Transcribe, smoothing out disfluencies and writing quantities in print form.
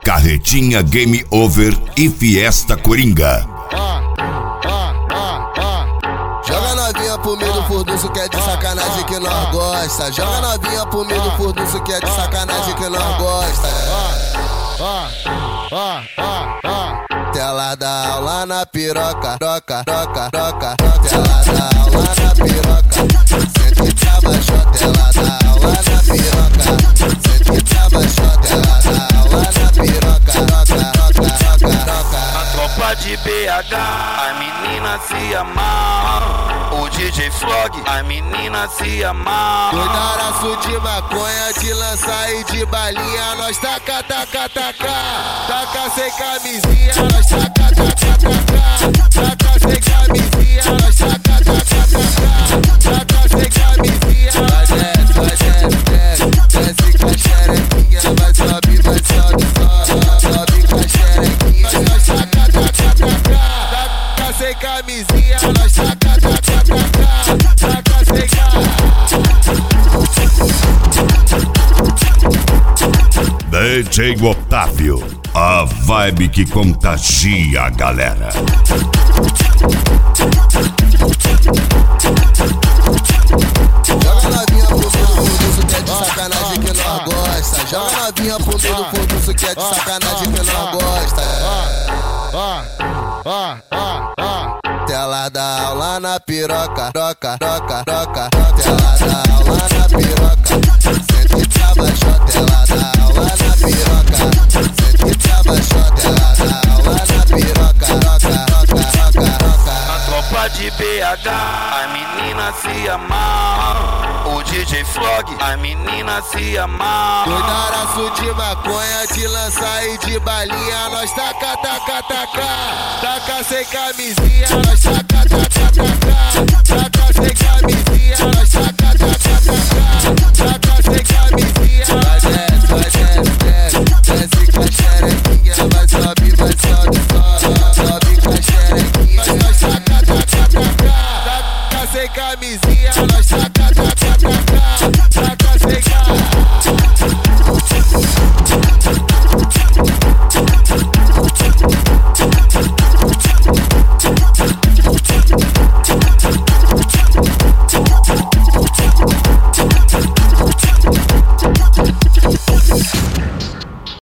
Carretinha Game Over e Fiesta Coringa. Joga novinha pro meio do furdunço que é de sacanagem que nós gosta. Joga novinha pro meio do furdunço que é de sacanagem que nós gosta. Tela da aula na piroca, troca, troca, troca. Tela da aula na piroca, sente pra baixo. Tela da aula na piroca, sente pra baixo. Tela da aula na piroca, troca, troca, troca, troca. A tropa de BH, a menina se amar. O DJ Flog, a menina se amar. Cuidaraço de maconha, de lança e de balinha. Nós taca, taca, taca. Taca sem camisinha, nós taca, taca, taca. Taca sem camisinha, nós taca, taca, taca. Taca sem camisinha. Vai desce, vai desce, desce. Desce com a xerequinha. Vai sobe, vai sobe, sobe. Sobe com a xerequinha. Nós taca, taca, taca. Taca sem camisinha, nós taca, taca, taca. Taca sem camisinha. DJ Otávio, a vibe que contagia a galera. Joga novinha pro meio do furdunço que é de sacanagem que nós gosta. Joga novinha pro meio do furdunço que é de sacanagem que nós gosta. Tela da aula na piroca, troca, troca, troca. Tela da aula na piroca, sente pra baixo. Tela da aula na piroca, sente pra baixo. Tela da aula na piroca, troca, troca, troca, troca. A tropa de BH, a menina se amar. O DJ Flog, a menina se amar. Cuidaraço de maconha, de lança e de balinha. Nós taca, taca, taca. Taca sem camisinha, nós taca, taca, taca. Taca sem camisinha, nós taca, taca, taca. Taca sem camisinha. Vai desce, vai desce, desce. Desce com a xerequinha. Vai sobe, vai sobe, sobe. Sobe com a xerequinha. Nós taca, taca, taca. Taca sem camisinha, nós taca.